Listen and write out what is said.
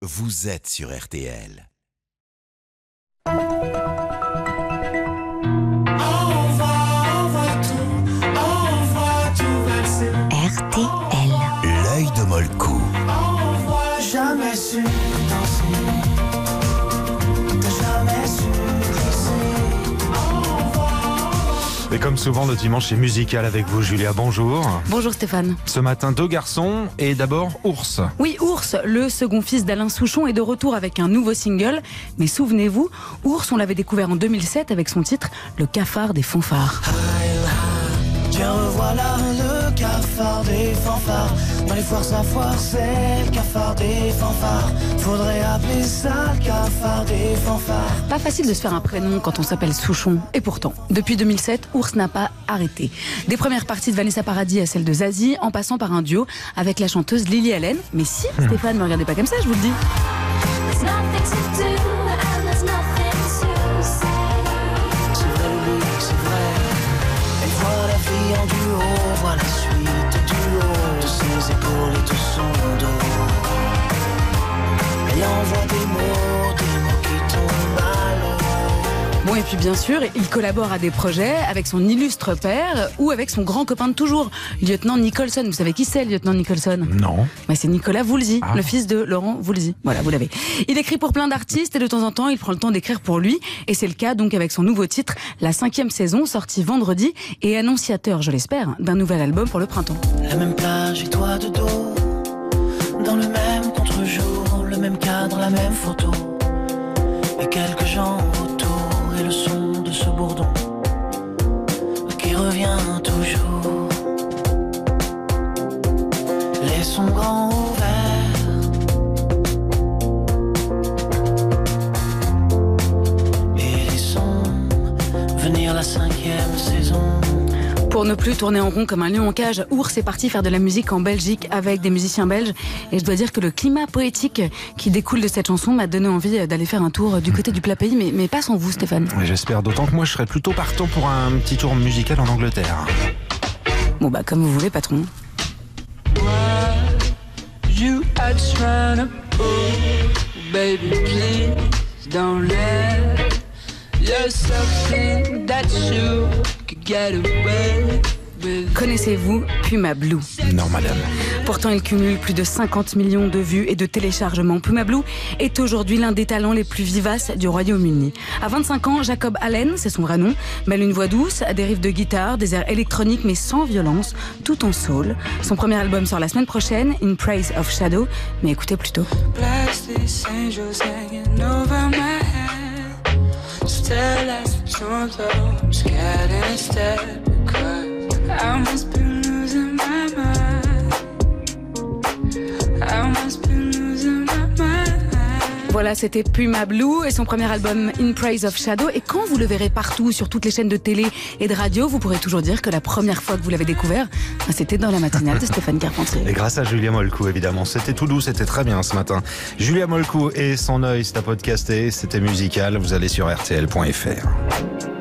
vous êtes sur RTL. RTL. L'œil de Molkou. Jamais su danser, t'as jamais su danser. Et comme souvent, le dimanche est musical avec vous, Julia. Bonjour. Bonjour Stéphane. Ce matin, 2 garçons et d'abord Ours. Oui, Ours, le second fils d'Alain Souchon, est de retour avec un nouveau single. Mais souvenez-vous, Ours, on l'avait découvert en 2007 avec son titre Le cafard des fanfares. Tiens, revoilà le cafard des fanfares. Dans les foires à foire, c'est le cafard des fanfares. Faudrait appeler ça le cafard des fanfares. Pas facile de se faire un prénom quand on s'appelle Souchon. Et pourtant, depuis 2007, Ours n'a pas arrêté. Des premières parties de Vanessa Paradis à celle de Zazie, en passant par un duo avec la chanteuse Lily Allen. Mais si, Stéphane, ne regardez pas comme ça, je vous le dis. Voilà la vie en duo, voilà la suite du haut de ses épaules et de son dos. Elle envoie des mots qui tombent à l'eau. Bon, et puis bien sûr, il collabore à des projets avec son illustre père ou avec son grand copain de toujours, lieutenant Nicholson. Vous savez qui c'est, lieutenant Nicholson ? Non. Mais c'est Nicolas Woolsey, Ah. le fils de Laurent Woolsey. Voilà, vous l'avez. Il écrit pour plein d'artistes et de temps en temps, il prend le temps d'écrire pour lui. Et c'est le cas donc avec son nouveau titre, la 5e saison, sortie vendredi et annonciateur, je l'espère, d'un nouvel album pour le printemps. La même plage et toi de dos, dans le même contre-jour, le même cadre, la même photo, et quelques gens autour, et le son de ce bourdon qui revient toujours. Les sons grands ouverts et les sons venir la 5e saison. Pour ne plus tourner en rond comme un lion en cage, Ours est parti faire de la musique en Belgique avec des musiciens belges. Et je dois dire que le climat poétique qui découle de cette chanson m'a donné envie d'aller faire un tour du côté du plat pays, mais pas sans vous, Stéphane. Et j'espère, d'autant que moi, je serais plutôt partant pour un petit tour musical en Angleterre. Bon bah comme vous voulez, patron. You are trying to pull, baby, please don't let yourself think that you could get away with. Connaissez-vous Puma Blue ? Non, madame. Pourtant, il cumule plus de 50 millions de vues et de téléchargements. Puma Blue est aujourd'hui l'un des talents les plus vivaces du Royaume-Uni. À 25 ans, Jacob Allen, c'est son vrai nom, mêle une voix douce, des riffs de guitare, des airs électroniques mais sans violence, tout en soul. Son premier album sort la semaine prochaine, In Praise of Shadow. Mais écoutez plutôt. Bless these angels hanging over my head. Still as the storms I'm scared instead because I must be losing my mind. I must be losing my mind. Voilà, c'était Puma Blue et son premier album In Praise of Shadow. Et quand vous le verrez partout sur toutes les chaînes de télé et de radio, vous pourrez toujours dire que la première fois que vous l'avez découvert, c'était dans la matinale de Stéphane Carpentier. Et grâce à Julia Molkou, évidemment. C'était tout doux, c'était très bien ce matin. Julia Molkou et son œil, c'est à podcaster, c'était musical. Vous allez sur rtl.fr.